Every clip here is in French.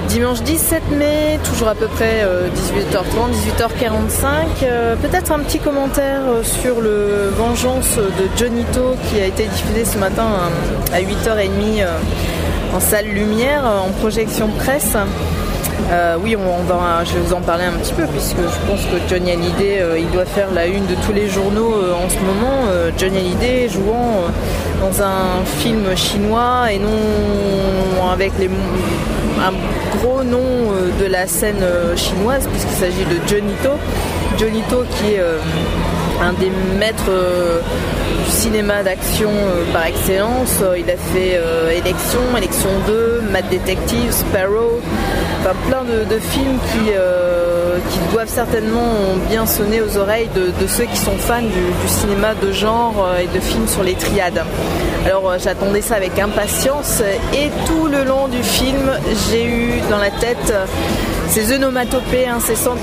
Dimanche 17 mai, toujours à peu près 18h30, 18h45. Peut-être un petit commentaire sur le Vengeance de Johnito qui a été diffusé ce matin à 8h30 en salle Lumière, en projection presse. Oui, je vais vous en parler un petit peu puisque je pense que Johnny Hallyday, il doit faire la une de tous les journaux en ce moment. Johnny Hallyday jouant dans un film chinois et non avec un gros nom de la scène chinoise puisqu'il s'agit de Johnito. Johnito qui est un des maîtres du cinéma d'action par excellence. Il a fait Élection 2, Mad Detective, Sparrow, enfin plein de films qui doivent certainement bien sonner aux oreilles de ceux qui sont fans du cinéma de genre et de films sur les triades. Alors j'attendais ça avec impatience et tout le long du film j'ai eu dans la tête ces onomatopées incessantes.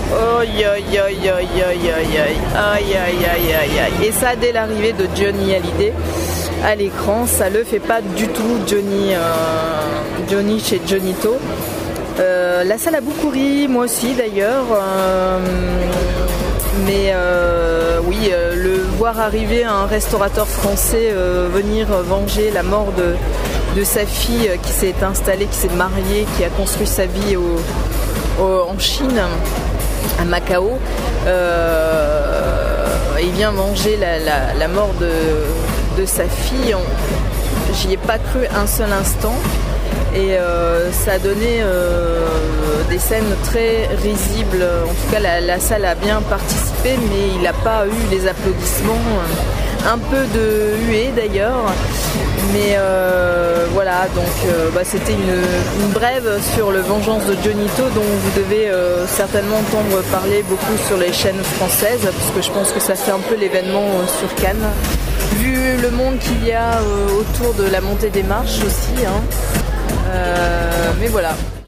Et ça dès l'arrivée de Johnny Hallyday à l'écran, ça le fait pas du tout Johnny chez Johnito. La salle a beaucoup ri, moi aussi d'ailleurs. Mais oui, le voir arriver un restaurateur français venir venger la mort de sa fille qui s'est installée, qui s'est mariée, qui a construit sa vie en Chine, à Macao. Il vient venger la mort de sa fille. J'y ai pas cru un seul instant. Et ça a donné des scènes très risibles. En tout cas, la salle a bien participé, mais il n'a pas eu les applaudissements. Un peu de huée d'ailleurs. Mais voilà, donc c'était une brève sur le Vengeance de Johnito dont vous devez certainement entendre parler beaucoup sur les chaînes françaises, parce que je pense que ça fait un peu l'événement sur Cannes. Vu le monde qu'il y a autour de la montée des marches aussi, hein. Mais voilà.